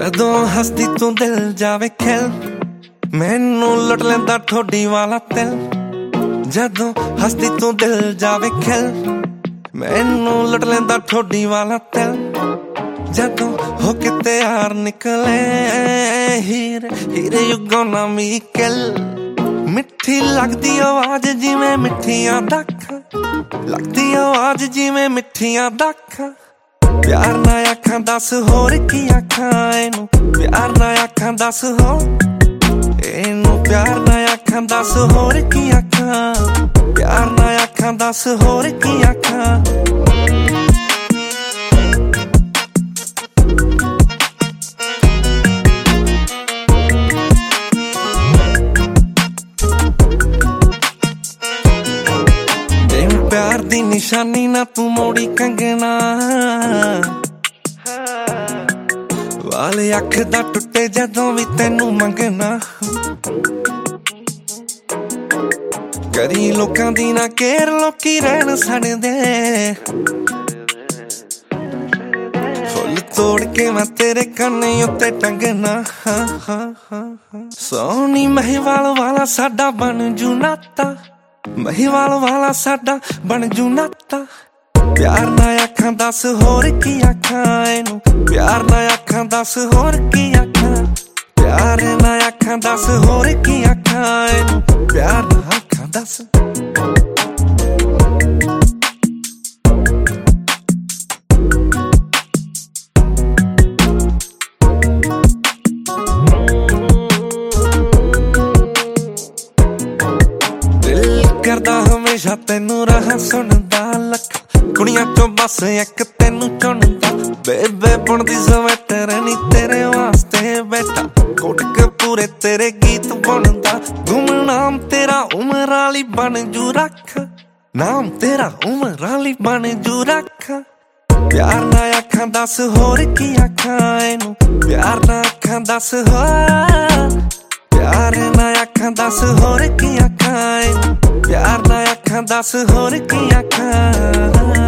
जदों हसदी तू दिल जावे खिल, मैनू लुट लेंदा ठोडी वाला दिल। जदों हसदी तू दिल जावे खिल, मैनू लुट लेंदा ठोडी वाला दिल। जदों हो के तैयार निकले हीरे हीरे यू गोना मी किल। मिठी लगदी आवाज जिवें मिठियां दाखां, लगदी आवाज जिवें मिठियां दाखां। प्यार ना आखां दस होर की आखां एनू, प्यार ना आखां दस होर एनू, प्यार ना आखां दस होर की आखां, प्यार ना आखां दस होर की आखां। प्यार दी निशानी ना तू मोड़ी कंगना, वाले अख दा टुटे जदों भी तेनू मंगना। करी लोकां दी ना केयर लोकी रहन सड़दे, फुल तोड़ के मैं तेरे कन्ने उत्ते टंगना। सोनी महिवाल वाला साडा बन जू नाता, महिवाल वाला साडा बन जू नाता। प्यार ना आखां दस होर की आखां एनू, प्यार ना आखां दस होर की आखां, प्यार ना आखां दस होर की आखां एनू, प्यार ना आखां दस। करदा हमेशा तेनू रहा सुनदा लख, कुड़ियां चो बस एक तेनू चुनदा। बेबे बुनदी स्वेटर नी तेरे वास्ते बैठा, कोट के पूरे तेरे गीत बुनदा। गुम नाम तेरा उमर आली बन जू रख, नाम तेरा उमर आली बन जू रख। प्यार ना आखां दस होर की आखां एनू, प्यार ना आखां दस होर, प्यार ना आखां दस होर की आखां एनू, प्यार ना आखां दस होर की आखां।